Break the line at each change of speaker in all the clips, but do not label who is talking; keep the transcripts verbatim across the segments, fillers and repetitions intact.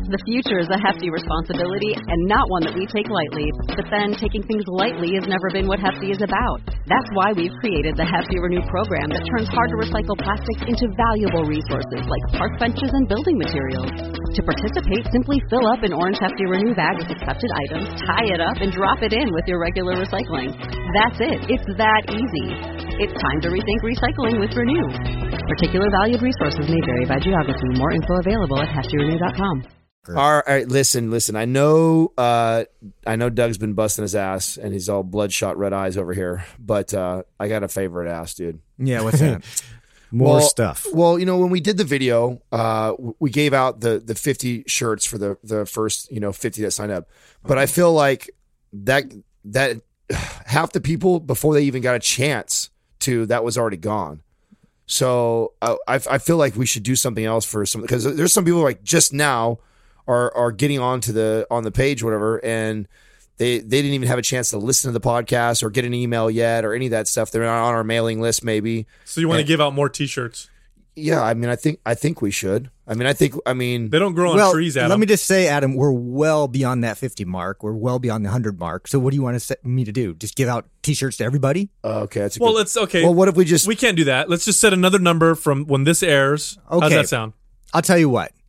The future is a hefty responsibility and not one that we take lightly. But then taking things lightly has never been what Hefty is about. That's why we've created the Hefty Renew program that turns hard-to-recycle plastics into valuable resources like park benches and building materials. To participate, simply fill up an orange Hefty Renew bag with accepted items, tie it up, and drop it in with your regular recycling. That's it. It's that easy. It's time to rethink recycling with Renew. Particular valued resources may vary by geography. More info available at hefty renew dot com.
All right, listen, listen. I know, uh, I know Doug's been busting his ass, and he's all bloodshot red eyes over here. But uh, I got a favor to ask, dude.
Yeah, what's that?
More
well,
stuff.
Well, you know, when we did the video, uh, we gave out the the fifty shirts for the the first, you know, fifty that signed up. But I feel like that that half the people before they even got a chance to, that was already gone. So uh, I I feel like we should do something else for some, because there's some people like just now are are getting onto the on the page, whatever, and they they didn't even have a chance to listen to the podcast or get an email yet or any of that stuff. They're not on our mailing list, maybe.
So you want
and,
to give out more T-shirts?
Yeah, I mean, I think I think we should. I mean, I think I mean
they don't grow on
well,
trees, Adam.
Let me just say, Adam, we're well beyond that fifty mark. We're well beyond the one hundred mark. So what do you want to set me to do? Just give out T-shirts to everybody?
Uh, okay, that's a
well,
good,
let's okay.
Well, what if we just
we can't do that? Let's just set another number from when this airs.
Okay.
How's that sound?
I'll tell you what.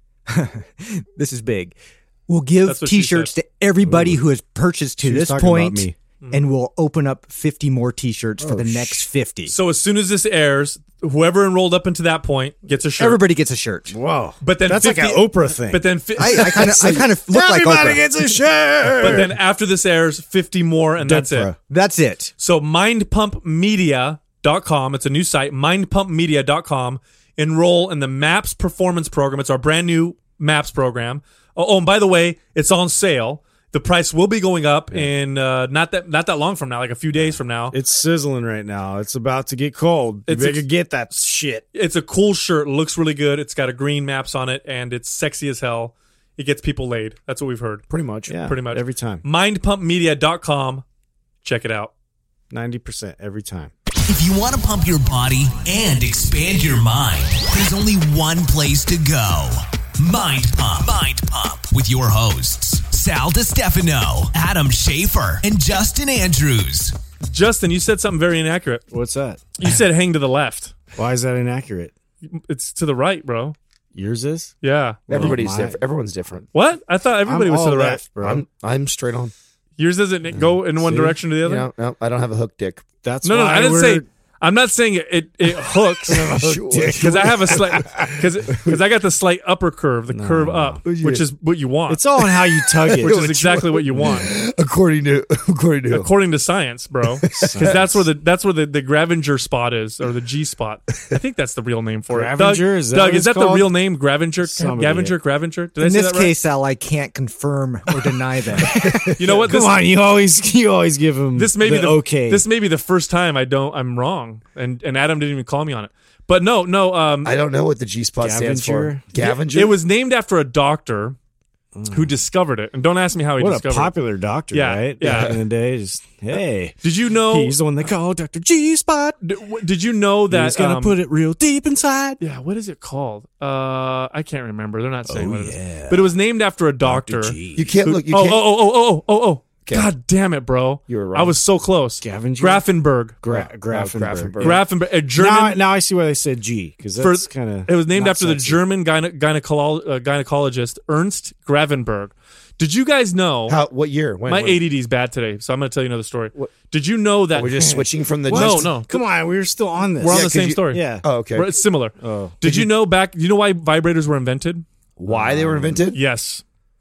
This is big. We'll give
That's what she
T-shirts
said.
to everybody who has purchased to
She was
this
talking
point,
about me.
and we'll open up fifty more T-shirts for
Oh,
the
sh-
next fifty.
So as soon as this airs, whoever enrolled up into that point gets a shirt.
Everybody gets a shirt.
Whoa.
But then
that's
fifty,
like an Oprah thing.
But then, fi-
I kind of, I kind of look like
Everybody
Oprah.
gets a shirt.
but then after this airs, fifty more, and that's it.
That's it.
So mind pump media dot com, it's a new site, mind pump media dot com. Enroll in the MAPS Performance Program. It's our brand new MAPS program. Oh, oh, and by the way, it's on sale. The price will be going up yeah. in uh, not that not that long from now, like a few days from now.
It's sizzling right now. It's about to get cold. You
It's
better
ex-
get that shit.
It's a cool shirt. It looks really good. It's got a green MAPS on it, and it's sexy as hell. It gets people laid. That's what we've heard.
pretty much,
Yeah,
Pretty much.
every time.
mind pump media dot com. Check it out.
ninety percent every time.
If you want to pump your body and expand your mind, there's only one place to go. Mind Pump. Mind Pump with your hosts, Sal DiStefano, Adam Schaefer, and Justin Andrews.
Justin, you said something very inaccurate.
What's that?
You said hang to the left.
Why is that inaccurate?
It's to the right, bro.
Yours is?
Yeah.
everybody's
my-
different. Everyone's different.
What? I thought everybody
I'm
was to
all
the right.
left, bro.
I'm I'm straight on.
Yours doesn't go in one
See?
direction to the other?
No, no, I don't have a hook dick.
That's
No, no,
why
I didn't
we're,
say. I'm not saying it. It, it hooks because I have a slight because because I got the slight upper curve, the curve up, which is what you want.
It's all on how you tug it.
which is exactly what you want,
According to according to
according to science, bro. Because that's where the that's where the, the Gravenger spot is, or the G spot. I think that's the real name for it. Doug,
Gravenger? Is that
Doug,
what
is
it's
that the
called?
real name? Gravenger,
Somebody-
Gravenger, Gravenger. Did I
In
say
this
that right?
case, Al, I can't confirm or deny that.
You know what?
Come
This,
on, you always you always give him
this may be
the,
the
okay.
This may be the first time I don't. I'm wrong, and and Adam didn't even call me on it. But no, no. Um,
I don't know what the G spot stands for. Gavinger.
It was named after a doctor who discovered it. And don't ask me how he
what a
discovered
popular doctor,
Yeah,
right?
yeah.
Back in the day, just hey,
it. Did you know?
he's the one they call Doctor G Spot.
d- w- Did you know that?
He's gonna
um,
put it real deep inside.
Yeah, what is it called? Uh, I can't remember. They're not saying
Oh,
what it is.
yeah.
But it was named after a doctor.
Doctor G.
You can't
who-
look. You
oh,
can't.
oh, oh, oh, oh, oh, oh.
Okay.
God damn it, bro.
You were wrong.
I was so close.
Scavenger?
Grafenberg.
Gra-
Oh,
Grafenberg.
Grafenberg.
Grafenberg. A German.
Now, now I see why they said G because
For-
that's kind of.
It was named after the German gyne- gynecolo- uh, gynecologist Ernst Gravenberg. Did you guys know?
How? What year? When,
my
when?
A D D is bad today, so I'm going to tell you another story. Did you know that?
We're just switching from the.
No,
G-
no.
Come on, we were still on this.
We're on
Yeah,
the
'cause
same
you-
story.
Yeah.
Oh, okay.
We're- It's similar.
Oh.
Did you know back? You know why vibrators were invented?
Why they were invented?
Yes.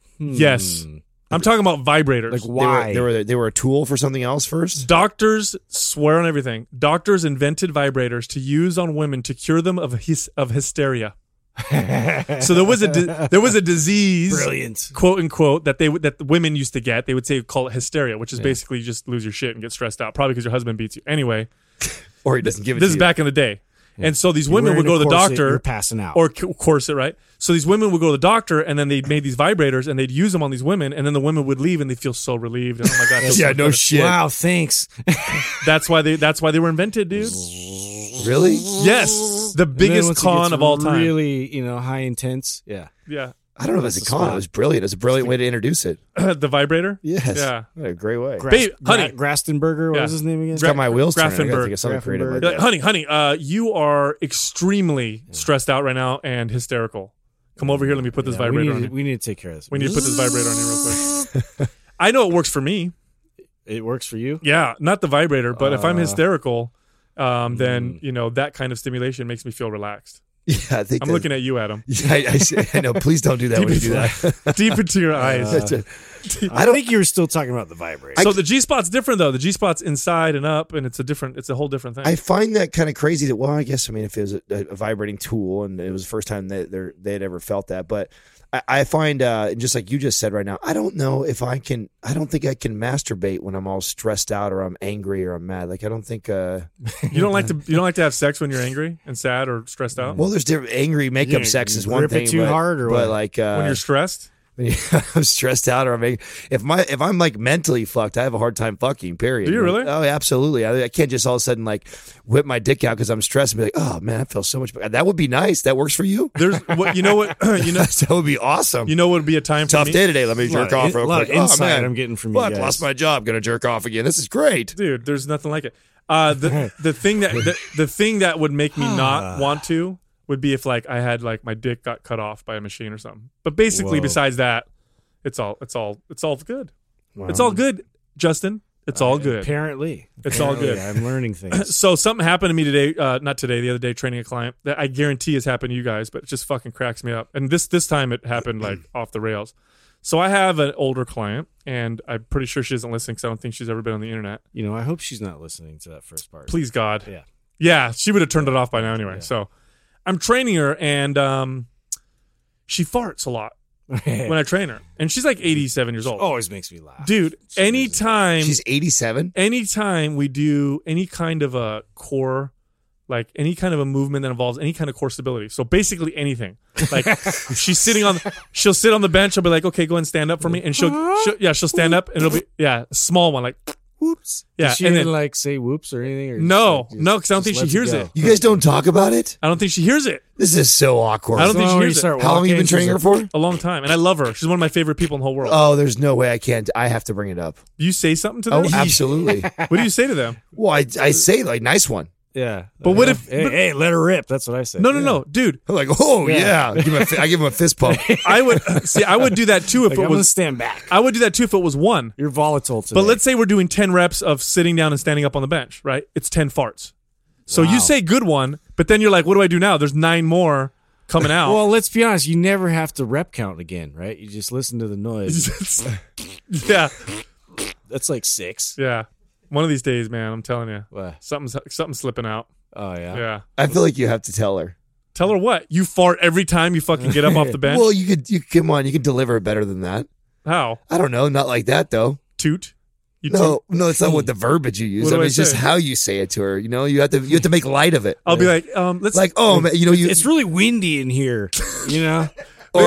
Yes. I'm talking about vibrators.
Like
They
why?
were, they were they were a tool for something else first.
Doctors swear on everything. Doctors invented vibrators to use on women to cure them of his, of hysteria. So there was a di- there was a disease,
Brilliant.
quote unquote, that they would- that the women used to get. They would say call it hysteria, which is basically you just lose your shit and get stressed out, probably because your husband beats you. Anyway,
Or he doesn't give it
this
to
is
you.
back in the day, and so these
You're
women would
wearing
go to
a
the
corset,
doctor
You're passing out.
or c- corset, right? So these women would go to the doctor, and then they made these vibrators, and they'd use them on these women, and then the women would leave, and they feel so relieved. And, oh my god, I feel
Yeah,
so
no
better.
shit.
wow, thanks.
That's why they. That's why they were invented, dude.
Really?
Yes, the
And then
biggest
once it
con
gets
of all time.
Really, you know, high intense. Yeah.
Yeah,
I don't know if it's a con. It was brilliant. It was a brilliant way to introduce it.
the vibrator.
Yes.
Yeah.
What a great way.
Gras-
Babe, honey.
Gra- Grastenberger, what
Yeah.
was his name again?
It's got my wheels turning. I gotta
Grafenberg.
think of something creative like
Grafenberg.
You're like,
that.
honey, honey, uh, you are extremely stressed out right now and hysterical. Come over here. Let me put this
Yeah, we,
vibrator
need
on
to,
you.
we need to take care of this.
We need to put this vibrator on you real quick. I know it works for me.
It works for you?
Yeah, not the vibrator, but if I'm
Uh,
hysterical, um, then
mm.
you know that kind of stimulation makes me feel relaxed.
Yeah, I think
I'm
that-
looking at you, Adam,
Yeah, I, I, I know. Please don't do that when you do that.
deep into your eyes.
Uh, I think you were still talking about the vibrator.
so the G spot's different though. The G spot's inside and up, and it's a different. It's a whole different thing.
I find that kind of crazy that, well, I guess, I mean, if it was a, a vibrating tool and it was the first time that they they had ever felt that, but I, I find, uh, just like you just said right now, I don't know if I can, I don't think I can masturbate when I'm all stressed out or I'm angry or I'm mad. Like, I don't think, uh,
you don't like to. You don't like to have sex when you're angry and sad or stressed out.
well, there's different, angry makeup
Yeah,
sex is
you
one
grip it
thing,
too
but,
hard or
but
what?
like, uh,
when you're stressed.
when I'm stressed out or I'm angry, if my if I'm like mentally fucked, I have a hard time fucking. Period.
Do you really?
Oh, absolutely. I, I can't just all of a sudden like whip my dick out because I'm stressed and be like, oh man, I feel so much better. That would be nice. That works for you.
There's what you know what you know.
that would be awesome.
You know what would be a time for
Tough
me?
day today. Let me
A lot
jerk
of
off
in-
real
a lot
quick.
of insight
oh, man.
I'm getting from you
Fuck,
guys.
lost my job. Gonna jerk off again. This is great.
Dude, there's nothing like it. Uh, the the thing that the, the thing that would make me not want to would be if like I had like my dick got cut off by a machine or something. But basically,
Whoa.
besides that, it's all it's all it's all good.
Wow.
It's all good, Justin. It's all good.
Apparently.
It's all
Apparently,
good.
I'm learning things.
So something happened to me today, uh, not today, the other day, training a client that I guarantee has happened to you guys, but it just fucking cracks me up. And this this time it happened like off the rails. So I have an older client, and I'm pretty sure she isn't listening because I don't think she's ever been on the internet.
You know, I hope she's not listening to that first part.
Please God.
Yeah.
Yeah, she would have turned it off by now anyway. So I'm training her, and um, she farts a lot when I train her. And she's like eighty-seven years old.
Always makes me laugh.
Dude, anytime
She's eighty-seven.
anytime we do any kind of a core, like any kind of a movement that involves any kind of core stability. So basically anything. Like if she's sitting on, she'll sit on the bench. I'll be like, okay, go ahead and stand up for me. And she'll, she'll yeah, she'll stand up and it'll be, yeah, a small one, like,
Whoops.
Yeah,
Does she
and
even
then-
like say whoops or anything? Or
No,
just, like,
no, 'cause I don't
just
think she
lets
hears
go?
it.
You guys don't talk about it.
I don't think she hears it.
This is so awkward.
I don't think
So
she
when you
hears it.
start
How long have you been
walking,
training her
she's
for?
A long time. And I love her. She's one of my favorite people in the whole world.
Oh, there's no way I can't. I have to bring it up.
Do you say something to
Oh,
them?
absolutely.
What do you say to them?
Well, I, I say like nice one.
Yeah.
But what if-
Hey,
but-
hey, let her rip. That's what I say.
No, no, no, dude.
I'm like, oh yeah,
Yeah.
Give him a fi- I give him a fist pump.
I would see. I would do that too if
Like,
it
I'm going to
was.
stand back.
I would do that too if it was one.
You're volatile today.
But let's say we're doing ten reps of sitting down and standing up on the bench, right? It's ten farts. So
Wow.
you say good one, but then you're like, what do I do now? There's nine more coming out.
Well, let's be honest. You never have to rep count again, right? You just listen to the noise.
yeah,
That's like six.
yeah. One of these days, man, I'm telling you,
What?
something's something's slipping out.
Oh, yeah.
Yeah.
I feel like you have to tell her.
Tell her what? You fart every time you fucking get up off the bench?
Well, you could. You come on. You can deliver it better than that.
How?
I don't know. Not like that though.
Toot? You
No,
toot?
no, it's not what the verbiage you use.
What
I
do
mean,
I
it's just
say?
how you say it to her. You know, you have to. You have to make light of it.
I'll be like, um, let's
Like, oh man, you know, you.
It's really windy in here, you know?
or,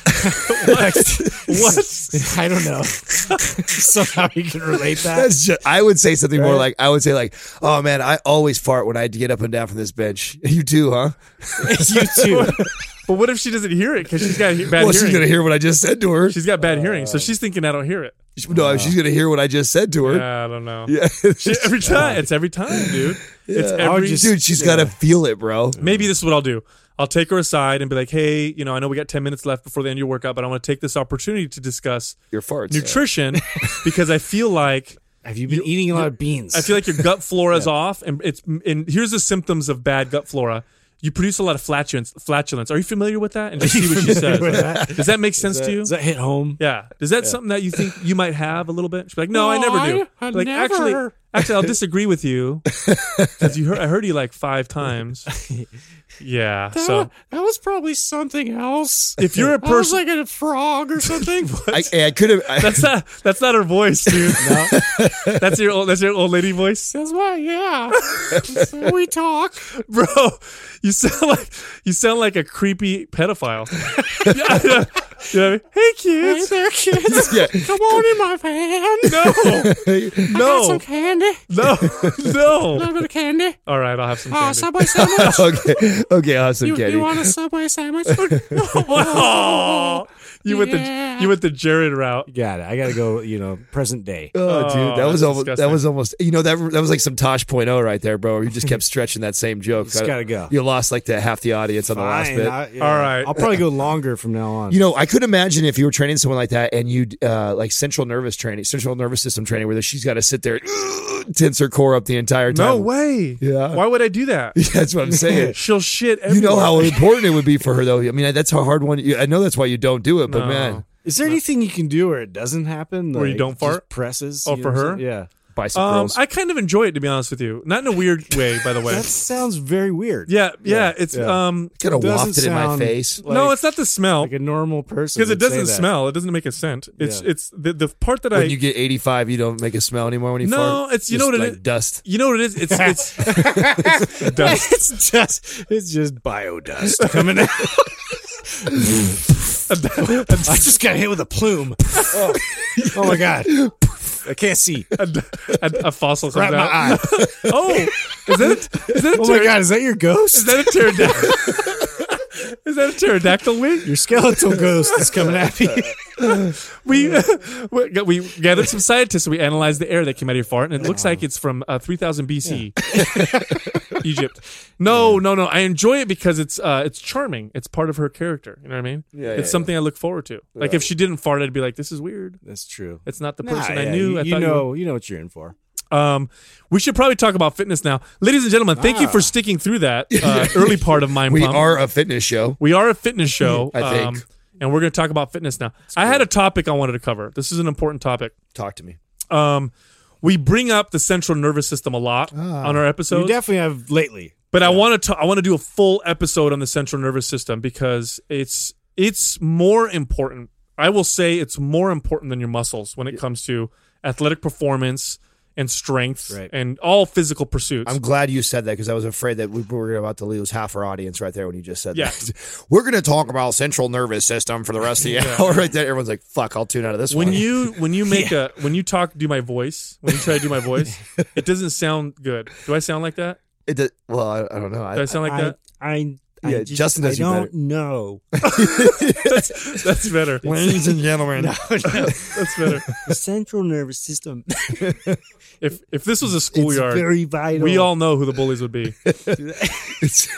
what?
I don't know. Somehow you can relate that.
that's just, I would say something more
Right.
like, I would say like, oh man, I always fart when I get up and down from this bench. You too, huh?
You too.
But what if she doesn't hear it because she's got he- bad
Well,
hearing?
she's gonna hear what I just said to her.
She's got bad hearing, so she's thinking I don't hear it.
No, she's gonna hear what I just said to her.
Yeah, I don't know.
Yeah,
She, every time, it's every time, dude. It's
Yeah.
every.
dude, she's gotta feel it, bro.
Maybe this is what I'll do. I'll take her aside and be like, "Hey, you know, I know we got ten minutes left before the end of your workout, but I want to take this opportunity to discuss
Your farts.
nutrition because I feel like
Have you been eating a lot of beans?
I feel like your gut flora is off, and it's and here's the symptoms of bad gut flora. You produce a lot of flatulence. Flatulence. Are you familiar with that? And just see what she says.
with that?
Does that make sense
Does that-
to you?
Does that hit home?
Yeah. Is that something that you think you might have a little bit? She's like, no, I
No,
never do.
I- I
like,
never.
actually, actually, I'll disagree with you because you heard, I heard you like five times. Yeah.
That,
So
that was probably something else.
if you're a
That was
person,
like a frog or something.
I, I could have.
that's not that's not her voice, dude. No, that's your old that's your old lady voice,
That's why, yeah. That's how we talk.
bro. You sound like you sound like a creepy pedophile. Yeah, You know what I mean? Hey kids,
Hey there, kids.
Yeah.
Come on in my van.
no,
Got some
no,
candy.
no,
A
no.
little bit of candy.
All right, I'll have some
Oh,
candy.
Subway sandwich.
okay, okay, I'll have some
You,
candy.
you want a Subway sandwich?
Oh, you went the
Yeah.
you went the Jared route.
You got it. I got to go, you know, present day.
Oh, dude, that
Oh,
was
that's
almost that
disgusting.
was almost you know that that was like some Tosh point oh right there, bro. Where you just kept stretching that same joke.
Just gotta go.
You lost like the half the audience on the last
Fine.
bit.
I- yeah.
All right.
I'll probably go longer from now on.
You know, I could imagine if you were training someone like that and you uh, like central nervous training, central nervous system training, where she's got to sit there, tense her core up the entire time.
No way.
Yeah.
Why would I do that?
Yeah, that's what I'm saying.
She'll shit.
You
Everywhere.
know how important it would be for her, though. I mean, that's a hard one. I know that's why you don't do it, but
No.
man,
Is there anything you can do where it doesn't happen?
Where you
Like,
don't
just
fart?
Presses?
Oh,
you
for
know what
her?
I'm saying? Yeah.
bicycle
Um,
girls.
I kind of enjoy it, to be honest with you. Not in a weird way, by the way.
That sounds very weird.
Yeah, yeah.
Yeah,
It's
yeah.
um.
Could have
doesn't
wafted in my
sound
face.
like-
no, it's not the smell
Like a normal person.
because it
would say
doesn't
that.
smell. It doesn't make a scent. It's
Yeah.
it's the the part that
When
I
you get eighty-five, you don't make a smell anymore when you fart.
No, it's- you know
Just
what it
like
is?
Dust.
you know what it is. It's it's, it's dust.
It's just it's just bio dust coming out. I just got hit with a plume. Oh, oh my god! I can't see.
a, a, a fossil
Grab
comes
my
out.
eye.
Oh, is that a, is that a
Oh my
pter-
god! Is that your ghost?
Is that a pterodactyl? Is that a pterodactyl wing?
Your skeletal ghost is coming at me.
We we we gathered some scientists and we analyzed the air that came out of your fart, and it looks like it's from uh, three thousand B C, Egypt. No, no, no. I enjoy it because it's uh, it's charming. It's part of her character. You know what I mean?
Yeah,
it's
yeah,
something I look forward to. Like if she didn't fart, I'd be like, "This is weird.
That's true.
It's not the
Nah,
person I
yeah,
knew."
You,
I
you
thought
know, you know what you're in for.
You um, we should probably talk about fitness now, ladies and gentlemen. Thank you
Ah.
for sticking through that uh, early part of Mind
We
Pump.
are a fitness show.
We are a fitness show.
I think.
um, and we're going to talk about fitness now. I had a topic I wanted to cover. This is an important topic.
Talk to me.
Um, we bring up the central nervous system a lot on our
You
episodes,
definitely have lately.
but I want to I want to do a full episode on the central nervous system because it's it's more important. I will say it's more important than your muscles when it comes to athletic performance and strength
Right.
and all physical pursuits.
I'm glad you said that because I was afraid that we were about to lose half our audience right there when you just said
Yeah.
that. We're going to talk about central nervous system for the rest of the hour right there. Everyone's like, fuck, I'll tune out of this
when
one.
you when you make a when you talk do my voice when you try to do my voice, it doesn't sound good. Do I sound like that?
It did, well, I, I don't know.
Do I
I,
sound like
I,
that?
I, I
Yeah,
just,
Justin does
I
you
don't
better.
know.
That's, that's better.
ladies and gentlemen.
That's better.
The central nervous system
If if this was a
is
schoolyard,
very vital.
we all know who the bullies would be.
It's,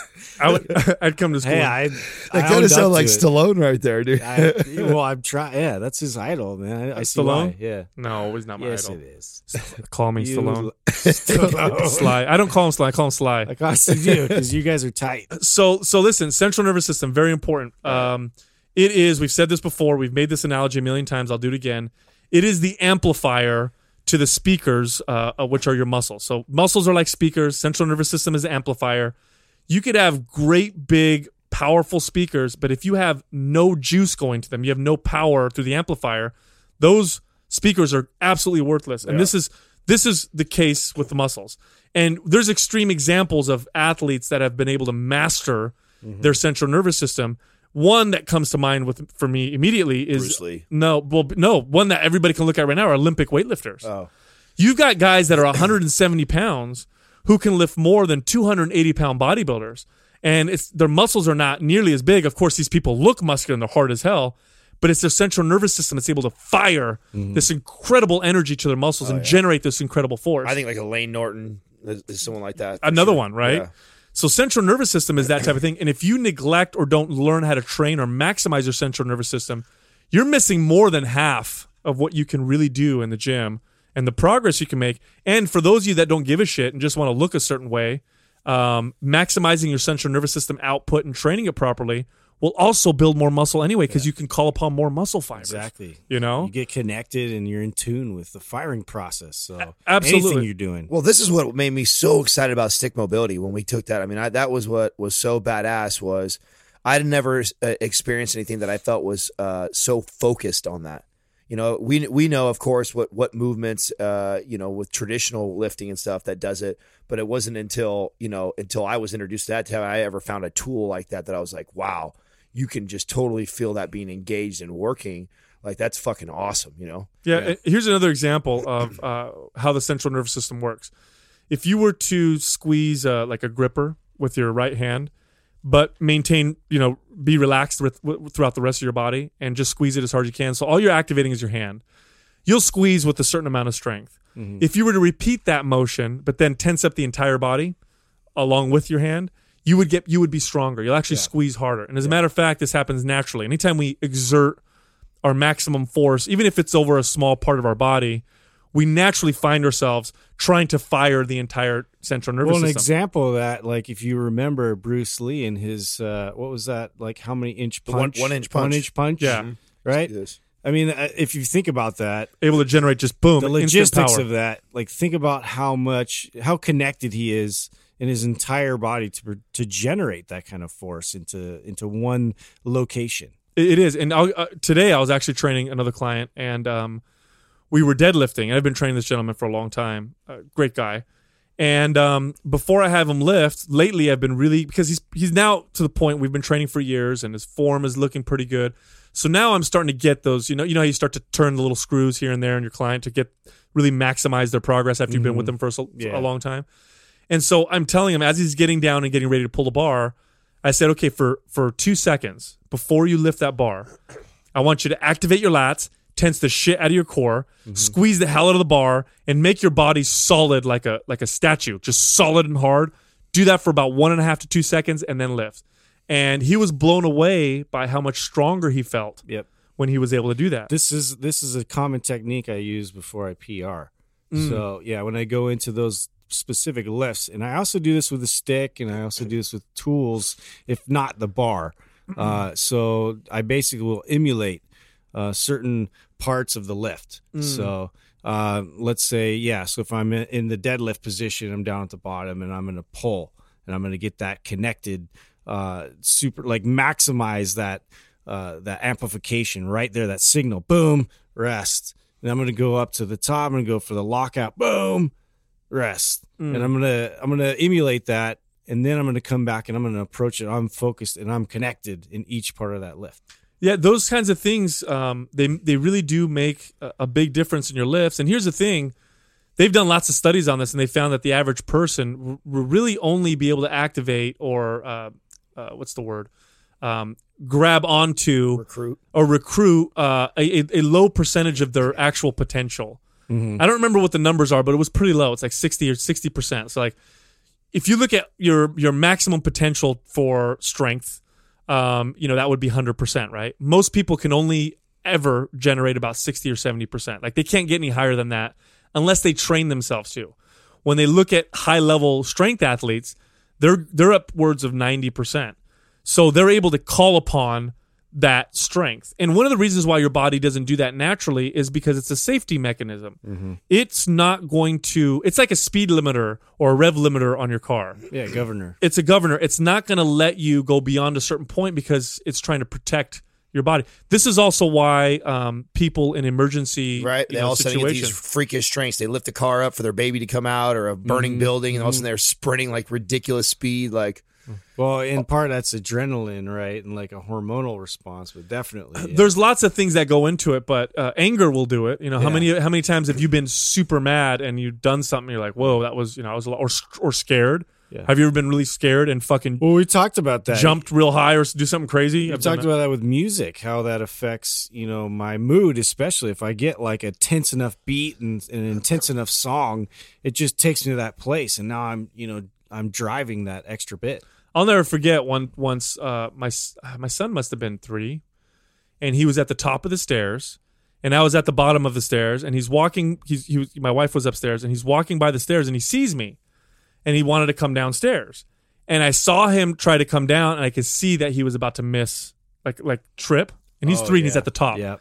I would, I'd come to school.
Hey, I.
that
I
kind
owned
of sound
up
like
to it.
Stallone right there, dude.
I, well, I'm trying. Yeah, that's his idol, man. I, I see
Stallone?
why. Yeah.
no, he's not my
Yes,
idol.
it is.
Call me
You-
Stallone.
Stallone.
Sly. I don't call him Sly. I call him Sly.
Like us, you do, because you guys are tight.
So so listen, central nervous system, very important. Um, it is. We've said this before. We've made this analogy a million times. I'll do it again. It is the amplifier to the speakers, uh, uh, which are your muscles. So muscles are like speakers. Central nervous system is the amplifier. You could have great, big, powerful speakers, but if you have no juice going to them, you have no power through the amplifier, those speakers are absolutely worthless. And this is this is the case with the muscles. And there's extreme examples of athletes that have been able to master their central nervous system. One that comes to mind with for me immediately is
Bruce Lee.
no, well, no, one that everybody can look at right now are Olympic weightlifters.
Oh.
You've got guys that are one hundred seventy pounds who can lift more than two hundred eighty pound bodybuilders. And it's their muscles are not nearly as big. Of course, these people look muscular and they're hard as hell, but it's their central nervous system that's able to fire this incredible energy to their muscles and generate this incredible force.
I think like a Lane Norton is, is someone like that. for
Another
sure.
one, right?
Yeah.
So central nervous system is that type of thing. And if you neglect or don't learn how to train or maximize your central nervous system, you're missing more than half of what you can really do in the gym and the progress you can make. And for those of you that don't give a shit and just want to look a certain way, um, maximizing your central nervous system output and training it properly will also build more muscle anyway because you can call upon more muscle fibers.
Exactly.
You know?
You get connected and you're in tune with the firing process. So
absolutely.
anything you're doing.
Well, this is what made me so excited about stick mobility when we took that. I mean, I, that was what was so badass was I'd never uh, experienced anything that I felt was uh, so focused on that. You know, we we know, of course, what what movements, uh, you know, with traditional lifting and stuff that does it. But it wasn't until, you know, until I was introduced to that time I ever found a tool like that that I was like, wow. you can just totally feel that being engaged and working. Like that's fucking awesome, you know?
Yeah. And here's another example of uh, how the central nervous system works. If you were to squeeze uh, like a gripper with your right hand, but maintain, you know, be relaxed with, with, throughout the rest of your body and just squeeze it as hard as you can. So all you're activating is your hand. You'll squeeze with a certain amount of strength. Mm-hmm. If you were to repeat that motion, but then tense up the entire body along with your hand, you would get you would be stronger. You'll actually yeah. squeeze harder. And as yeah. a matter of fact, this happens naturally. Anytime we exert our maximum force, even if it's over a small part of our body, we naturally find ourselves trying to fire the entire central nervous
well, an
system.
example of that, like if you remember Bruce Lee and his, uh, what was that, like how many inch punch?
One, one inch punch.
One inch punch?
Yeah.
Right? I mean, if you think about that.
Able to generate just boom,
the logistics of that, like think about how much, how connected he is in his entire body to to generate that kind of force into, into one location.
It is. And I'll, uh, today I was actually training another client and, um, we were deadlifting, and I've been training this gentleman for a long time. Uh, great guy. And um, before I have him lift, lately I've been really, because he's he's now to the point we've been training for years, and his form is looking pretty good. So now I'm starting to get those, you know, you know how you start to turn the little screws here and there in your client to get really maximize their progress after you've been with them for a,
yeah.
a long time. And so I'm telling him as he's getting down and getting ready to pull the bar, I said, okay, for for two seconds before you lift that bar, I want you to activate your lats, tense the shit out of your core, mm-hmm. squeeze the hell out of the bar, and make your body solid like a like a statue, just solid and hard. Do that for about one and a half to two seconds, and then lift. And he was blown away by how much stronger he felt
yep.
when he was able to do that.
This is this is a common technique I use before I P R. Mm. So yeah, when I go into those specific lifts, and I also do this with a stick, and I also do this with tools, if not the bar. Uh, so I basically will emulate Uh, certain parts of the lift. Mm. So uh, let's say, yeah, so if I'm in the deadlift position, I'm down at the bottom and I'm going to pull and I'm going to get that connected, uh, super, like maximize that, uh, that amplification right there, that signal, boom, rest. And I'm going to go up to the top. I'm going to go for the lockout, boom, rest. Mm. And I'm going to, I'm going to emulate that. And then I'm going to come back and I'm going to approach it. I'm focused and I'm connected in each part of that lift.
Yeah, those kinds of things, um, they they really do make a, a big difference in your lifts. And here's the thing. They've done lots of studies on this, and they found that the average person will really only be able to activate or, uh, uh, what's the word, um, grab onto
recruit
or recruit uh, a, a low percentage of their actual potential. Mm-hmm. I don't remember what the numbers are, but it was pretty low. It's like sixty or sixty percent. So like if you look at your your maximum potential for strength, Um, you know, that would be one hundred percent, right? Most people can only ever generate about sixty or seventy percent. Like they can't get any higher than that unless they train themselves to. When they look at high-level strength athletes, they're they're upwards of ninety percent. So they're able to call upon that strength. And one of the reasons why your body doesn't do that naturally is because it's a safety mechanism. Mm-hmm. It's not going to, it's like a speed limiter or a rev limiter on your car.
Yeah, governor.
It's a governor. It's not going to let you go beyond a certain point because it's trying to protect your body. This is also why um, people in emergency
right. They
you know,
all of a sudden get these freakish strengths. They lift the car up for their baby to come out or a burning mm-hmm. building, and all of a sudden they're sprinting like ridiculous speed, like.
Well, in part, that's adrenaline, right? And like a hormonal response, but definitely. Yeah.
There's lots of things that go into it, but uh, anger will do it. You know, how yeah. many how many times have you been super mad and you've done something, you're like, whoa, that was, you know, I was a lot, or, or scared. Yeah. Have you ever been really scared and fucking
well, we talked about that.
Jumped real high or do something crazy?
We
I've
talked that. about that with music, how that affects, you know, my mood, especially if I get like a tense enough beat and, and an intense enough song, it just takes me to that place. And now I'm, you know, I'm driving that extra bit.
I'll never forget one once uh, my my son must have been three, and he was at the top of the stairs, and I was at the bottom of the stairs, and he's walking. He's he was, my wife was upstairs, and he's walking by the stairs, and he sees me, and he wanted to come downstairs, and I saw him try to come down, and I could see that he was about to miss, like like trip, and he's
oh,
three,
yeah.
and he's at the top.
Yeah,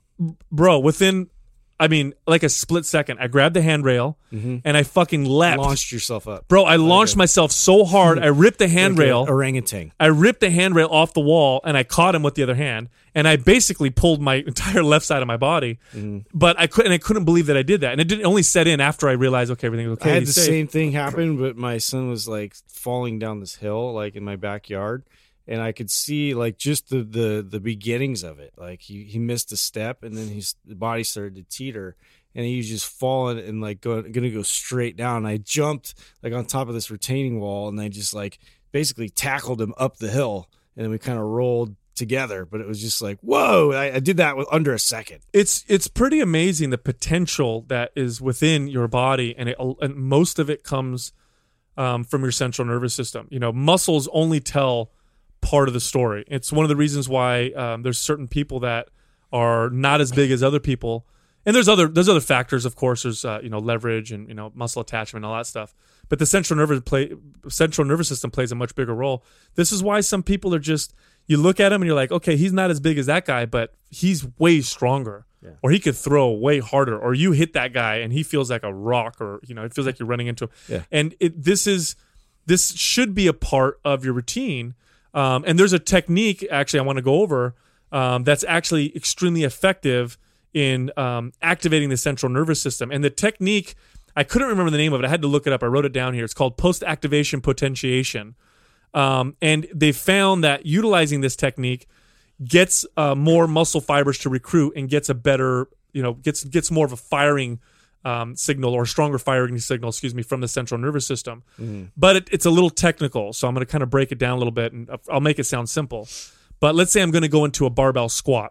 bro. Within. I mean, like a split second, I grabbed the handrail mm-hmm. and I fucking leapt.
Launched yourself up.
Bro, I launched okay. myself so hard, I ripped the handrail.
Like orangutan.
I ripped the handrail off the wall and I caught him with the other hand. And I basically pulled my entire left side of my body. Mm-hmm. But I couldn't, I couldn't believe that I did that. And it didn't only set in after I realized, okay, everything was okay.
I had the
safe.
same thing happen, but my son was like falling down this hill, like in my backyard. and I could see like just the the the beginnings of it. Like he he missed a step, and then his body started to teeter, and he was just falling and like going gonna go straight down. I jumped like on top of this retaining wall, and I just like basically tackled him up the hill, and then we kind of rolled together. But it was just like, whoa! I, I did that with under a second.
It's it's pretty amazing the potential that is within your body, and, it, and most of it comes um, from your central nervous system. You know, muscles only tell part of the story. It's one of the reasons why um, there's certain people that are not as big as other people, and there's other there's other factors. Of course, there's uh, you know leverage and you know muscle attachment and all that stuff. But the central nervous play central nervous system plays a much bigger role. This is why some people are just, you look at him and you're like, okay, he's not as big as that guy, but he's way stronger, yeah. Or he could throw way harder, or you hit that guy and he feels like a rock, or you know it feels like you're running into him.
Yeah.
And it, this is this should be a part of your routine. Um, and there's a technique, actually, I want to go over um, that's actually extremely effective in um, activating the central nervous system. And the technique, I couldn't remember the name of it. I had to look it up. I wrote it down here. It's called post-activation potentiation. Um, and they found that utilizing this technique gets uh, more muscle fibers to recruit and gets a better, you know, gets gets more of a firing Um, signal or stronger firing signal, excuse me, from the central nervous system. Mm-hmm. But it, it's a little technical, so I'm going to kind of break it down a little bit, and I'll make it sound simple. But let's say I'm going to go into a barbell squat.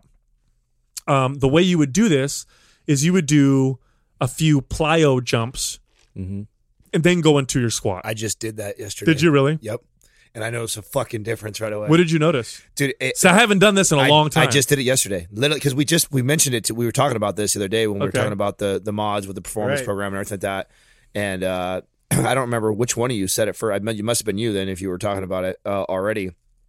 Um, the way you would do this is you would do a few plyo jumps
Mm-hmm.
and then go into your squat.
I just did that yesterday.
Did you really?
Yep. And I noticed a fucking difference right away.
What did you notice?
Dude, it,
So I haven't done this in a
I,
long time.
I just did it yesterday, literally, because we just we mentioned it. To, we were talking about this the other day when we were
Okay.
talking about the the mods with the performance
Right.
program and everything like that. And uh, I don't remember which one of you said it first. I meant you must have been you then if you were talking about it uh, already.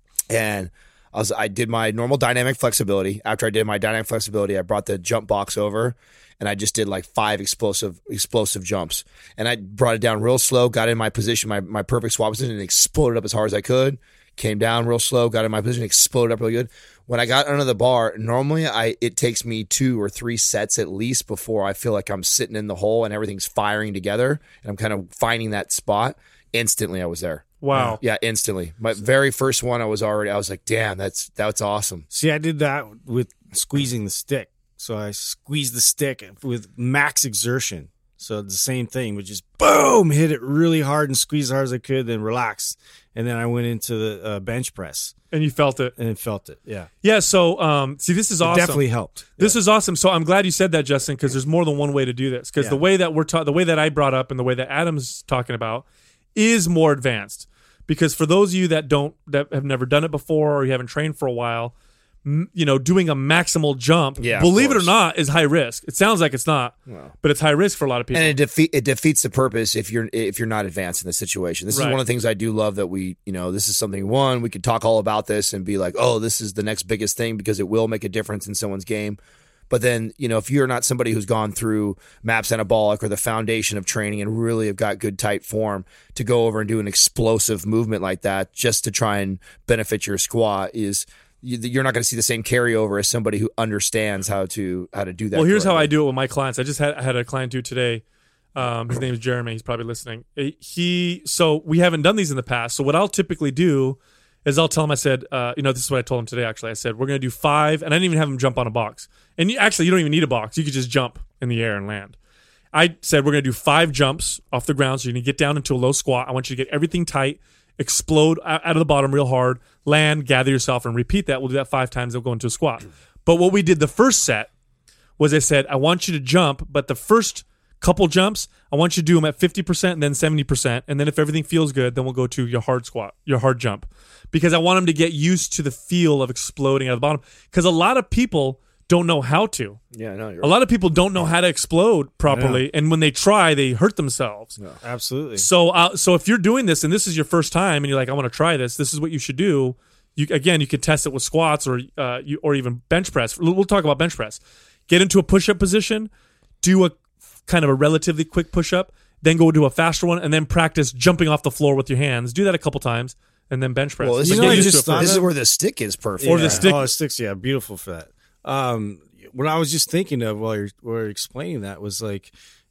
And I was I did my normal dynamic flexibility. After I did my dynamic flexibility, I brought the jump box over. And I just did like five explosive explosive jumps. And I brought it down real slow, got in my position, my, my perfect squat position, and exploded up as hard as I could. Came down real slow, got in my position, exploded up really good. When I got under the bar, normally I it takes me two or three sets at least before I feel like I'm sitting in the hole and everything's firing together. And I'm kind of finding that spot. Instantly, I was there.
Wow.
Yeah, instantly. My very first one, I was already, I was like, damn, that's that's awesome.
See, I did that with squeezing the stick. So I squeezed the stick with max exertion. So the same thing, would just boom, hit it really hard and squeeze as hard as I could, then relax. And then I went into the uh, bench press
And you felt it.
and felt it. Yeah.
Yeah, so um, see, this is
It
awesome.
definitely helped.
This is awesome. So I'm glad you said that, Justin, because there's more than one way to do this. Because
Yeah.
the way that we're ta- the way that I brought up and the way that Adam's talking about is more advanced. Because for those of you that don't that have never done it before or you haven't trained for a while, m- you know, doing a maximal jump,
Yeah, of
believe it or
course.
not, is high risk. It sounds like it's not, but it's high risk for a lot of people.
And it defeat it defeats the purpose if you're if you're not advanced in the situation. This
Right.
is one of the things I do love that we, you know, this is something one we could talk all about this and be like, oh, this is the next biggest thing because it will make a difference in someone's game. But then, you know, if you're not somebody who's gone through MAPS Anabolic or the foundation of training and really have got good tight form, to go over and do an explosive movement like that just to try and benefit your squat is you- you're not going to see the same carryover as somebody who understands how to how to do that.
Well, here's how I
correctly.
do it with my clients. I just had I had a client do today. Um, his name is Jeremy. He's probably listening. He so we haven't done these in the past. So what I'll typically do is I'll tell him. I said, uh, you know, this is what I told him today. Actually, I said we're going to do five, and I didn't even have him jump on a box. And you, actually, you don't even need a box. You could just jump in the air and land. I said we're going to do five jumps off the ground. So you're going to get down into a low squat. I want you to get everything tight, explode out of the bottom real hard, land, gather yourself, and repeat that. We'll do that five times. They'll go into a squat. But what we did the first set was I said, I want you to jump, but the first couple jumps, I want you to do them at fifty percent and then seventy percent. And then if everything feels good, then we'll go to your hard squat, your hard jump. Because I want them to get used to the feel of exploding out of the bottom. Because a lot of people don't know how to.
Yeah, no, you're
A lot of people don't know how to explode properly. And when they try, they hurt themselves.
Absolutely.
So, uh, so if you're doing this and this is your first time and you're like, I want to try this, this is what you should do. You again, you could test it with squats or uh, you, or even bench press. We'll talk about bench press. Get into a push-up position, do a kind of a relatively quick push-up, then go do a faster one, and then practice jumping off the floor with your hands. Do that a couple times, and then bench press.
Well, this,
But
is,
get
know, I
used
just
to it
thought
first.
this is where the stick is perfect.
Or the stick-
Oh, sticks. Yeah, beautiful for that. Um, what I was just thinking of while you're, while you're explaining that was like,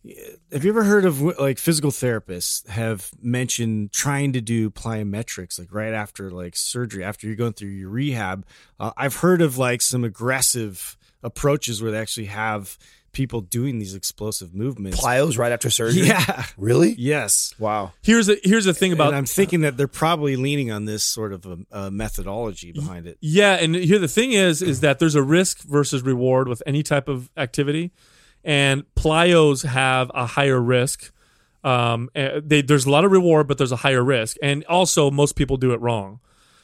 Have you ever heard of like physical therapists have mentioned trying to do plyometrics like right after like surgery, after you're going through your rehab? Uh, I've heard of like some aggressive approaches where they actually have people doing these explosive movements.
Plyos right after surgery?
Yeah.
Really?
Yes.
Wow.
Here's a here's the thing about
And I'm thinking that they're probably leaning on this sort of a, a methodology behind it.
Yeah, and here the thing is, is that there's a risk versus reward with any type of activity, and plyos have a higher risk. Um, eh, they, there's a lot of reward, but there's a higher risk, and also most people do it wrong.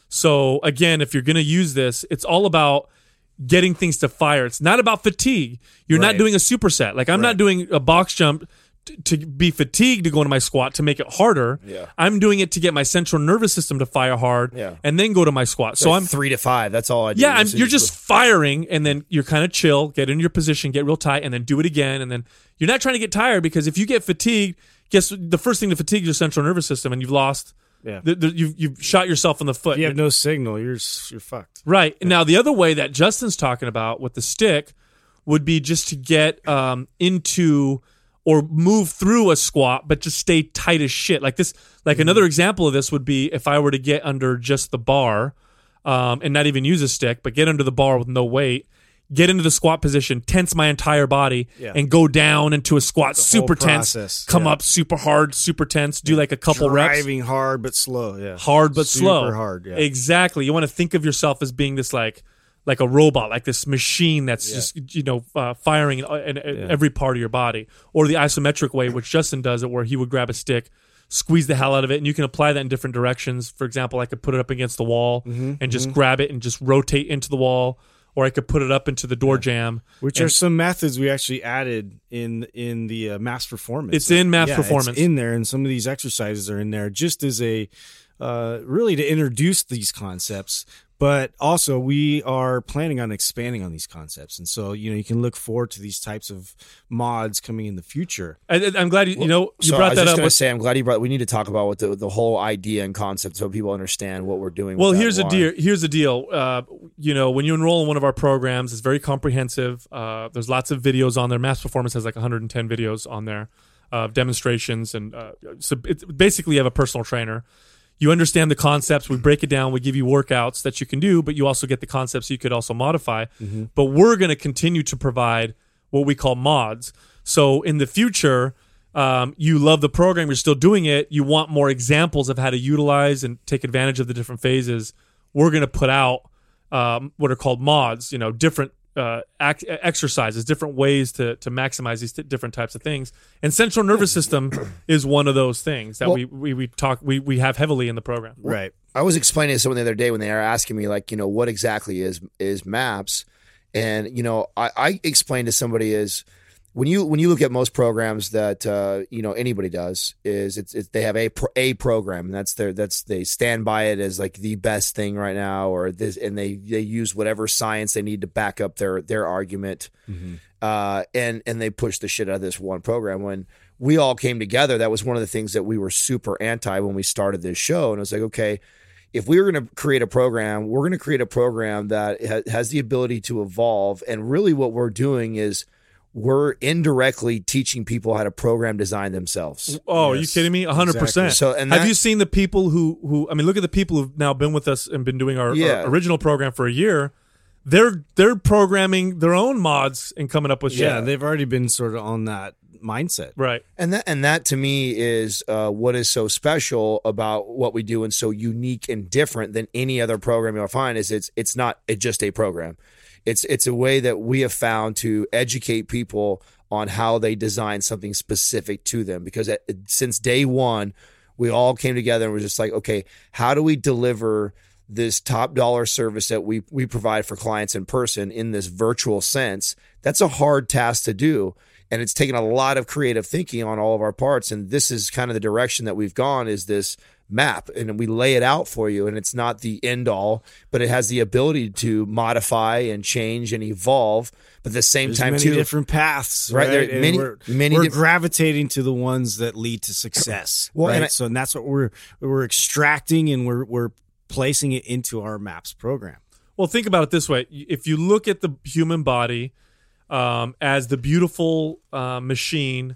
So again, if you're going to use this, it's all about getting things to fire. It's not about fatigue. You're
Right.
not doing a superset. Like I'm
Right.
not doing a box jump t- to be fatigued to go into my squat to make it harder.
Yeah.
I'm doing it to get my central nervous system to fire hard,
Yeah.
and then go to my squat. So
Like
I'm
three to five. That's all I do.
yeah, I'm,
So
you're just firing, and then you're kind of chill, get in your position, get real tight, and then do it again. And then you're not trying to get tired, because if you get fatigued, guess the first thing to fatigue is your central nervous system, and you've lost.
Yeah.
The, the, you've you've shot yourself in the foot.
If you have no signal, you're you're fucked.
Right. Now, the other way that Justin's talking about with the stick would be just to get um, into or move through a squat, but just stay tight as shit. Like this, like another example of this would be if I were to get under just the bar um, and not even use a stick, but get under the bar with no weight, get into the squat position, tense my entire body,
Yeah.
and go down into a squat
The whole
super tense,
process,
come
yeah.
up super hard, super tense, do like a couple reps.
Driving hard but slow. Yeah.
Hard but
Super
slow.
hard. Yeah.
Exactly. You want to think of yourself as being this like like a robot, like this machine that's
Yeah.
just you know uh, firing in, in, in every part of your body, or the isometric way, which Justin does it, where he would grab a stick, squeeze the hell out of it, and you can apply that in different directions. For example, I could put it up against the wall
Mm-hmm,
and just grab it and just rotate into the wall, or I could put it up into the door jam.
Which
and
are some methods we actually added in in the uh, Maps Performance.
It's in Maps
Yeah,
Performance.
It's in there, and some of these exercises are in there just as a uh, really to introduce these concepts. But also, we are planning on expanding on these concepts, and so you know you can look forward to these types of mods coming in the future.
I, I'm glad you, you know you
so I
brought
was
that
just
up.
gonna
With,
say, I'm glad you brought. We need to talk about what the the whole idea and concept, so people understand what we're doing.
Well,
with that
here's the
and
deal.
why.
Here's the deal. Uh, you know, when you enroll in one of our programs, it's very comprehensive. Uh, there's lots of videos on there. Mass Performance has like one hundred ten videos on there of demonstrations, and uh, so it's basically you have a personal trainer. You understand the concepts. We break it down. We give you workouts that you can do, but you also get the concepts you could also modify.
Mm-hmm.
But we're going to continue to provide what we call mods. So in the future, um, you love the program, you're still doing it, you want more examples of how to utilize and take advantage of the different phases, we're going to put out um, what are called mods, you know, different uh, ac- exercises, different ways to to maximize these t- different types of things. And central nervous system is one of those things that
Well-
we, we we talk we we have heavily in the program.
Right.
I was explaining to someone the other day when they were asking me, like, you know, what exactly is is MAPS, and you know, I, I explained to somebody is when you when you look at most programs that uh, you know anybody does is it's, it's they have a pro, a program, and that's their that's they stand by it as like the best thing right now, or this, and they they use whatever science they need to back up their their argument,
Mm-hmm.
uh, and and they push the shit out of this one program. When we all came together, that was one of the things that we were super anti when we started this show, and it was like, okay, if we were going to create a program, we're going to create a program that ha- has the ability to evolve, and really what we're doing is we're indirectly teaching people how to program design themselves.
Oh, are you
Yes,
kidding me? A hundred percent.
exactly. So, and
have
that-
you seen the people who who? I mean, look at the people who've now been with us and been doing our,
Yeah.
our original program for a year. They're they're programming their own mods and coming up with shit.
Yeah, they've already been sort of on that mindset.
Right.
And that and that to me is uh, what is so special about what we do and so unique and different than any other program you'll find is it's it's not it just a program. It's it's a way that we have found to educate people on how they design something specific to them, because at, since day one we all came together and were just like, okay, how do we deliver this top dollar service that we we provide for clients in person in this virtual sense? That's a hard task to do. And it's taken a lot of creative thinking on all of our parts. And this is kind of the direction that we've gone, is this map. And we lay it out for you. And it's not the end all, but it has the ability to modify and change and evolve. But at the same
There's
time,
many
too,
different paths,
Right,
right?
there are
And
many-
we're,
many
we're
diff-
gravitating to the ones that lead to success.
Well,
right?
and I-
so and that's what we're we're extracting, and we're we're placing it into our MAPS program.
Well, think about it this way: if you look at the human body um, as the beautiful uh, machine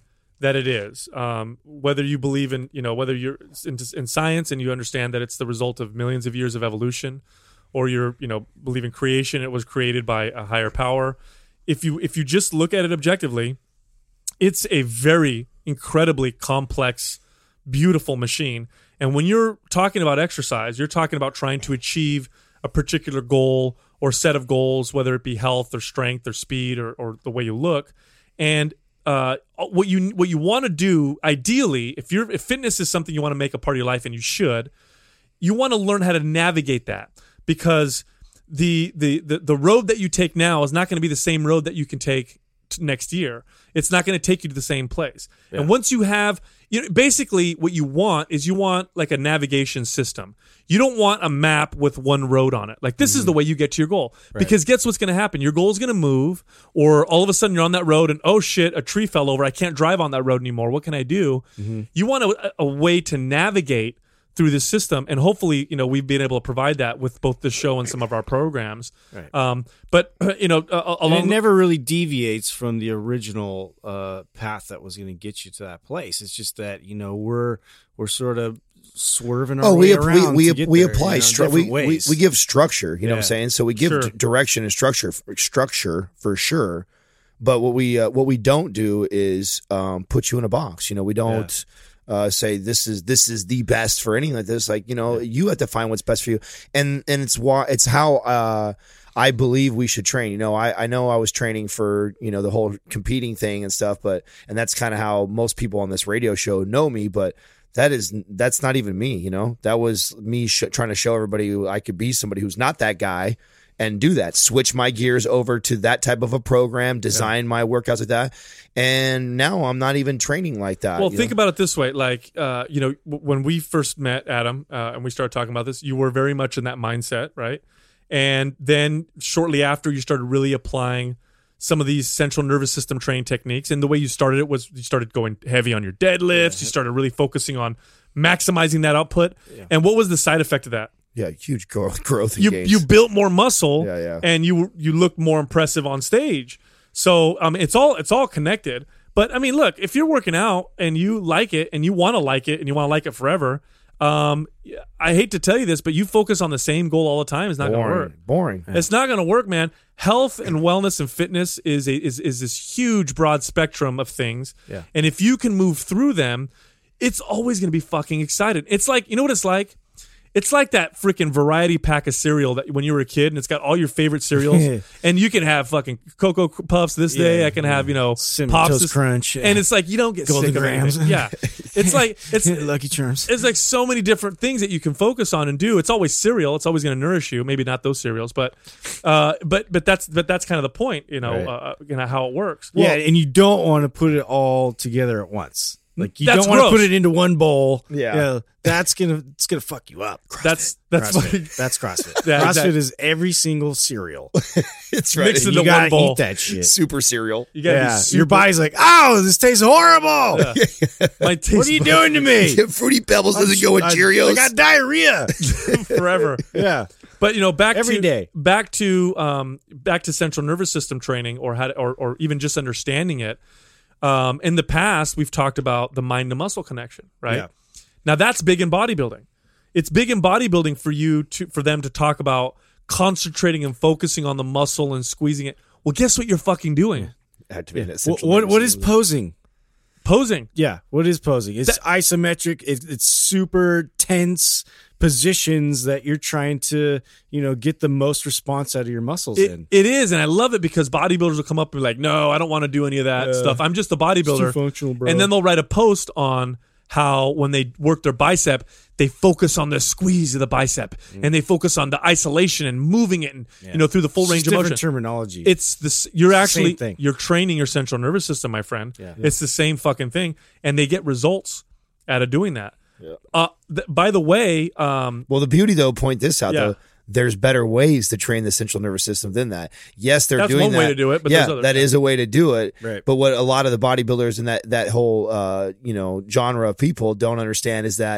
that it is. Um, whether you believe in, you know, whether you're in, in science and you understand that it's the result of millions of years of evolution, or you're, you know, believe in creation, it was created by a higher power. If you if you just look at it objectively, it's a very incredibly complex, beautiful machine. And when you're talking about exercise, you're talking about trying to achieve a particular goal or set of goals, whether it be health or strength or speed or, or the way you look. And uh, what you what you want to do, ideally, if you're if fitness is something you want to make a part of your life, and you should, you want to learn how to navigate that, because the the the, the road that you take now is not going to be the same road that you can take next year. It's not going to take you to the same place. Yeah. And once you have, you know, basically what you want is you want like a navigation system. You don't want a map with one road on it. Like this mm-hmm. is the way you get to your goal. Right. Because guess what's going to happen? Your goal is going to move, or all of a sudden you're on that road and oh shit, a tree fell over. I can't drive on that road anymore. What can I do? Mm-hmm. You want a, a way to navigate through this system, and hopefully, you know, we've been able to provide that with both the show and some of our programs. Right. Um, but you know, uh, along
and it never really deviates from the original uh, path that was going to get you to that place. It's just that, you know, we're we're sort of swerving our
oh,
way
we
around.
we
to
we,
get
we
there,
apply
you know,
stru- we, we
ways.
we give structure. You yeah. know what I'm saying? So we give
sure.
d- direction and structure structure for sure. But what we uh, what we don't do is um, put you in a box. You know, we don't. Yeah. Uh, say this is this is the best for anything like this. Like, you know, you have to find what's best for you, and and it's why it's how uh, I believe we should train. You know, I, I know I was training for, you know, the whole competing thing and stuff, but and that's kind of how most people on this radio show know me. But that is that's not even me. You know, that was me sh- trying to show everybody who I could be somebody who's not that guy. And do that, switch my gears over to that type of a program, design yeah. my workouts like that. And now I'm not even training like that.
Well, think
know?
about it this way. Like, uh, you know, w- when we first met, Adam, uh, and we started talking about this, you were very much in that mindset, right? And then shortly after, you started really applying some of these central nervous system training techniques. And the way you started it was you started going heavy on your deadlifts. Yeah. You started really focusing on maximizing that output. Yeah. And what was the side effect of that?
Yeah, huge growth. growth
you
gains.
you built more muscle,
yeah, yeah.
and you you looked more impressive on stage. So um, it's all it's all connected. But I mean, look, if you're working out and you like it and you want to like it and you want to like it forever, um, I hate to tell you this, but you focus on the same goal all the time is not going to work.
Boring.
It's not going to work, man. Health and wellness and fitness is a, is is this huge broad spectrum of things.
Yeah.
And if you can move through them, it's always going to be fucking excited. It's like, you know what it's like? It's like that freaking variety pack of cereal that when you were a kid, and it's got all your favorite cereals, and you can have fucking Cocoa Puffs this day.
Yeah,
I can have, you know,
Cinnamon
Pops
Toast
this,
Crunch,
and it's like you don't get
Golden
sick of
Grams.
anything. Yeah, it's like it's
Lucky Charms.
It's like so many different things that you can focus on and do. It's always cereal. It's always going to nourish you. Maybe not those cereals, but uh, but but that's but that's kind of the point, you know,
right.
uh, you know how it works.
Yeah, well, and you don't want to put it all together at once. Like you
That's
don't want to
gross.
put it into one bowl.
Yeah.
You know, that's gonna it's gonna fuck you up.
CrossFit. That's that's
CrossFit.
funny.
That's CrossFit.
Yeah,
CrossFit
exactly.
is every single cereal.
It's right.
Mixed
And
into
you gotta
one bowl.
eat that shit.
Super cereal.
You gotta
Yeah,
be super,
your body's like, oh, this tastes horrible.
Yeah. My taste
What are you doing to me?
Fruity Pebbles doesn't go with
I-
Cheerios.
I got diarrhea.
forever.
Yeah.
But you know, back
Every
to
day.
back to um, back to central nervous system training, or how to, or or even just understanding it. Um, in the past, we've talked about the mind to muscle connection, right?
Yeah.
Now that's big in bodybuilding. It's big in bodybuilding for you to for them to talk about concentrating and focusing on the muscle and squeezing it. Well, guess what you're fucking doing?
Activate that
What,
central
what
nervous
what is
system.
posing?
Posing.
Yeah, what is posing? It's isometric. It, it's super tense positions that you're trying to, you know, get the most response out of your muscles
It,
in.
it is, and I love it because bodybuilders will come up and be like, "No, I don't want to do any of that
Yeah.
stuff. I'm just a bodybuilder."
It's too functional, bro.
And then they'll write a post on how when they work their bicep, they focus on the squeeze of the bicep,
Mm.
and they focus on the isolation and moving it, and you know, through the full
It's
range
just
of
different
motion.
terminology.
It's this. You're
It's the
actually
same thing.
you're training your central nervous system, my friend.
Yeah.
It's the same fucking thing, and they get results out of doing that. Uh, th- by the way, um,
Well, the beauty though, point this out
Yeah.
though. There's better ways to train the central nervous system than that. Yes, they're
That's
doing
one
that.
way to do it, but
yeah,
there's others,
that
yeah.
is a way to do it.
Right.
But what a lot of the bodybuilders and that that whole uh, you know genre of people don't understand is that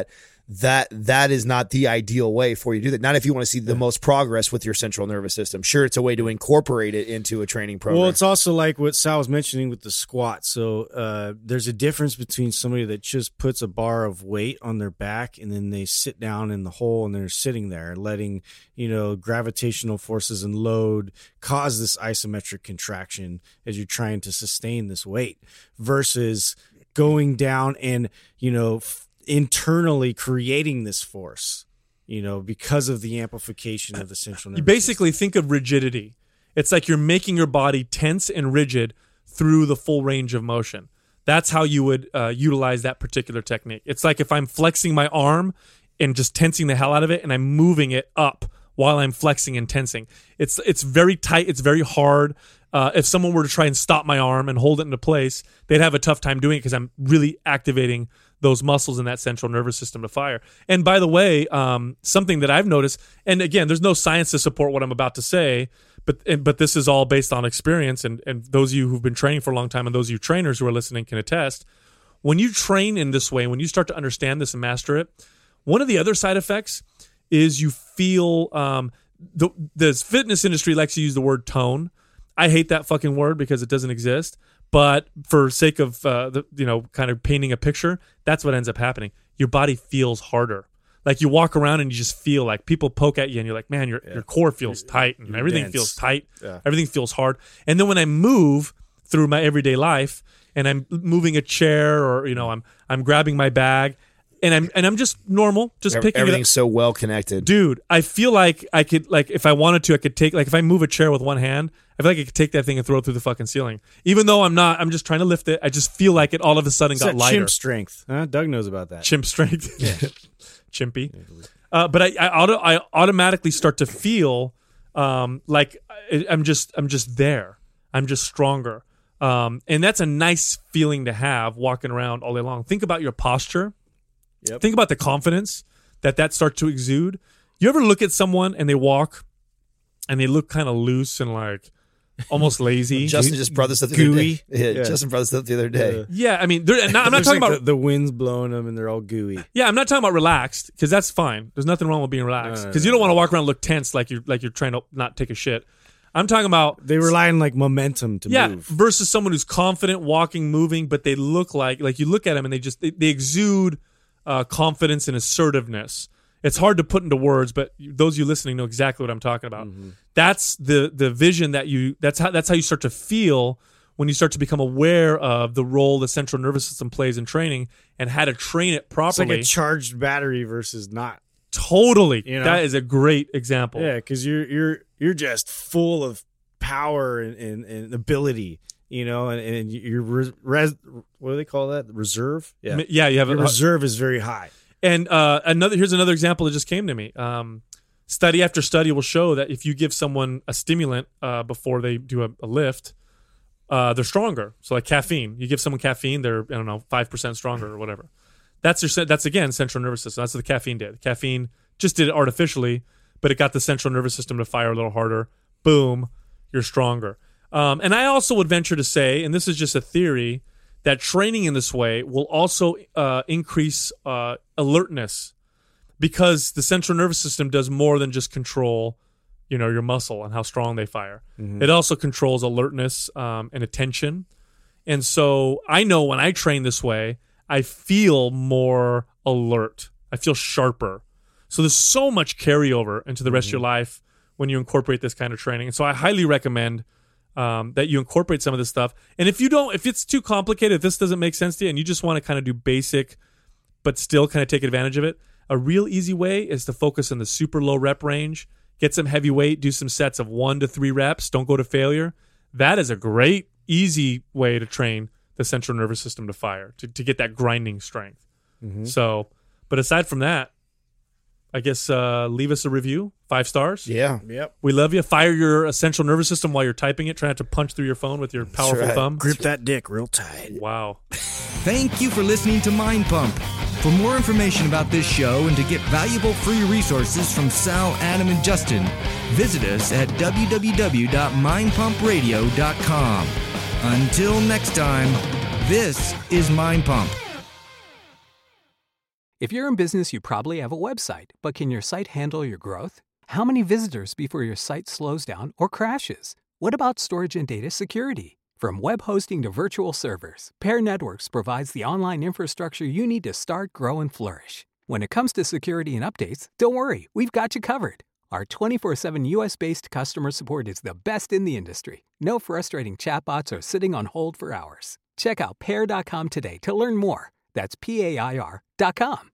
that that is not the ideal way for you to do that. Not if you want to see the most progress with your central nervous system. Sure, it's a way to incorporate it into a training program.
Well, it's also like what Sal was mentioning with the squat. So uh, there's a difference between somebody that just puts a bar of weight on their back and then they sit down in the hole and they're sitting there letting, you know, gravitational forces and load cause this isometric contraction as you're trying to sustain this weight, versus going down and, you know, f- internally creating this force, you know, because of the amplification of the central nervous
You basically think of rigidity. It's like you're making your body tense and rigid through the full range of motion. That's how you would uh, utilize that particular technique. It's like if I'm flexing my arm and just tensing the hell out of it, and I'm moving it up while I'm flexing and tensing. It's it's very tight. It's very hard. Uh, if someone were to try and stop my arm and hold it into place, they'd have a tough time doing it because I'm really activating those muscles in that central nervous system to fire. And by the way, um, something that I've noticed, and again, there's no science to support what I'm about to say, but but this is all based on experience, and, and those of you who've been training for a long time and those of you trainers who are listening can attest. When you train in this way, when you start to understand this and master it, one of the other side effects is you feel, um, the, the fitness industry likes to use the word tone. I hate that fucking word because it doesn't exist. But for sake of, uh, the, you know, kind of painting a picture, that's what ends up happening. Your body feels harder. Like you walk around and you just feel like people poke at you and you're like, man, your yeah. your core feels tight and
you're
everything
dense.
feels tight.
Yeah.
Everything feels hard. And then when I move through my everyday life and I'm moving a chair or, you know, I'm I'm grabbing my bag and I'm and I'm just normal, just
Every,
picking
everything's
it up.
so well connected.
Dude, I feel like I could, like, if I wanted to, I could take, like, if I move a chair with one hand, I feel like I could take that thing and throw it through the fucking ceiling. Even though I'm not, I'm just trying to lift it. I just feel like it all of a sudden
It's
got
that
lighter.
chimp strength. Huh? Doug knows about that.
Chimp strength. Chimpy. Uh, but I, I, auto, I automatically start to feel um, like I, I'm just, I'm just there. I'm just stronger. Um, and that's a nice feeling to have walking around all day long. Think about your posture.
Yep.
Think about the confidence that that starts to exude. You ever look at someone and they walk and they look kind of loose and like almost lazy?
Justin just brought this up the
Gooey.
other day. Yeah,
Yeah.
Justin brought this up the other day.
Uh,
Yeah, I mean, they're, not, I'm not
There's
talking
like
about.
the, the wind's blowing them and they're all gooey.
Yeah, I'm not talking about relaxed because that's fine. There's nothing wrong with being relaxed
No, no,
because
no,
you don't
no.
want to walk around and look tense like you're like you're trying to not take a shit. I'm talking about
They rely on like momentum to
yeah
move.
versus someone who's confident, walking, moving, but they look like like you look at them and they just they, they exude uh, confidence and assertiveness. It's hard to put into words, but those of you listening know exactly what I'm talking about.
Mm-hmm.
That's the the vision that you that's how that's how you start to feel when you start to become aware of the role the central nervous system plays in training and how to train it
It's
properly.
like a charged battery versus not.
Totally.
You know?
That is a great example.
Yeah, because you're you're you're just full of power and, and, and ability, you know, and, and your res, res, what do they call that? Reserve? Yeah,
Yeah, you have
your
a
reserve is very high.
And uh, another here's another example that just came to me. Um, study after study will show that if you give someone a stimulant uh, before they do a, a lift, uh, they're stronger. So like caffeine, you give someone caffeine, they're I don't know five percent stronger or whatever. That's your that's again central nervous system. That's what the caffeine did. Caffeine just did it artificially, but it got the central nervous system to fire a little harder. Boom, you're stronger. Um, and I also would venture to say, and this is just a theory, that training in this way will also uh, increase uh, alertness because the central nervous system does more than just control, you know, your muscle and how strong they fire. Mm-hmm. It also controls alertness um, and attention. And so I know when I train this way, I feel more alert. I feel sharper. So there's so much carryover into the rest mm-hmm. of your life when you incorporate this kind of training. And so I highly recommend Um, that you incorporate some of this stuff. And if you don't, if it's too complicated, if this doesn't make sense to you and you just want to kind of do basic, but still kind of take advantage of it, a real easy way is to focus on the super low rep range, get some heavy weight, do some sets of one to three reps, don't go to failure. That is a great, easy way to train the central nervous system to fire, to, to get that grinding strength. Mm-hmm. So, but aside from that, I guess uh, leave us a review, five stars.
Yeah.
Yep.
We love you. Fire your central nervous system while you're typing it. Try not to punch through your phone with your powerful
right.
thumb.
Grip that dick real tight.
Wow.
Thank you for listening to Mind Pump. For more information about this show and to get valuable free resources from Sal, Adam, and Justin, visit us at w w w dot mind pump radio dot com. Until next time, this is Mind Pump.
If you're in business, you probably have a website, but can your site handle your growth? How many visitors before your site slows down or crashes? What about storage and data security? From web hosting to virtual servers, Pair Networks provides the online infrastructure you need to start, grow, and flourish. When it comes to security and updates, don't worry, we've got you covered. Our twenty-four seven U S-based customer support is the best in the industry. No frustrating chatbots or sitting on hold for hours. Check out pair dot com today to learn more. That's P A I R dot com.